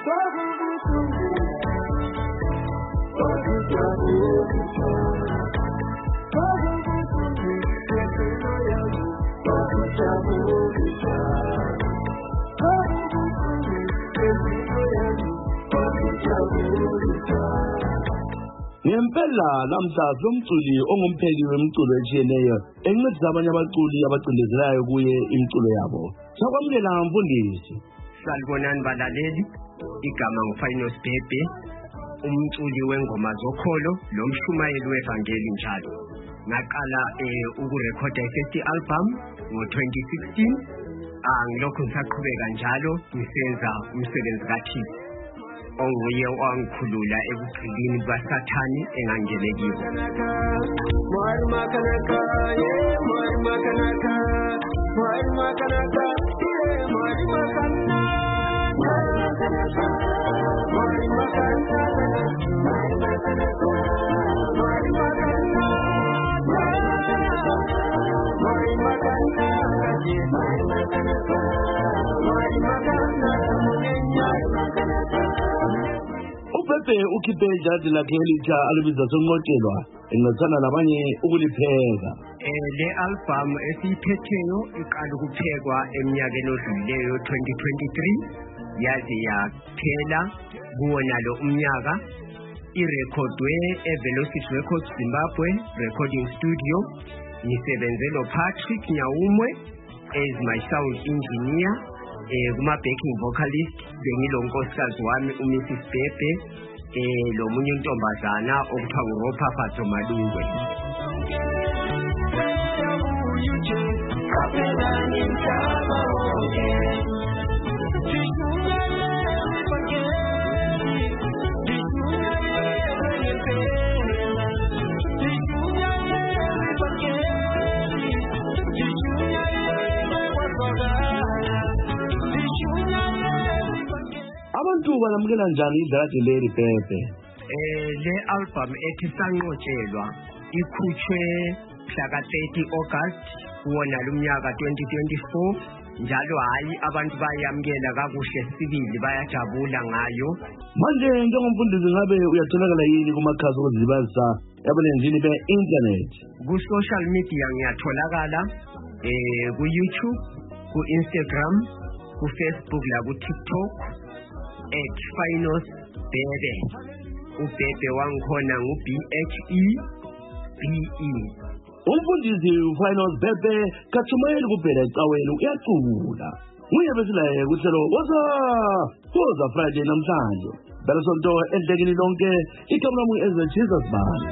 Ngempela namhla somculi ongumpheki wemculo etshiyeneyo encedisa abanye abaculi abacindezelayo kuye imculo yabo. Sakwamukela mfundisi. Salibonani balaleli, igama nguFinos Bhebhe, umculi wengoma zokholo lomshumayeli wevangeli njalo. Ngaqala ukurekhoda i-first album ngo-2016. Ngilokhu ngisaqhubeka njalo ngisenza umsebenzi kaThixo onguye owangikhulula ebugqilini basathani engangene kibo. Ubhebhe ukhiphe ijazi lakhe elitsha alibiza sonqotshelwa encedisana labanye ukulipheka. Le album esiyiphetheyo iqala ukuphekwa eminyakeni odlulileyo 2023 yaze yaphela kuwona lo umnyaka. Irekhodwe eVelocity Records Zimbabwe Recording Studio. Ngisebenze noPatrick Nyawumwe as my sound engineer. Kuma backing vocalist bengilo nkosikazi wami uMrs Bhebhe lo munye intombazana okuthiwa nguRopha Fatho Malungwe. Abantu balamukela njani idlakade leli Bhebhe? Le album ethi Sanqotshelwa ikhutshwe mhla 30 August kuwona lumnyaka 2024 njalo hayi abantu bayamukela kakuhle sibili bayajabula ngayo. Manje njengomfundisi ngabe uyatholakala yini kumakhasi okuzibazisa yabalenzini be-internet? Ku-social media ngiyatholakala ku-YouTube, ku-Instagram, ku-Facebook la ku-TikTok @Finos Bhebhe. Ubhebhe wangikhona ngu-BHEBE. Umfundisi uFinos Bhebhe kachumayeli kuphela ecaweni uyacula. Nguye besilaye kuhlelo Woza Friday namhlanje. Bela sonto endlekini lonke igama lami Jesus Bani.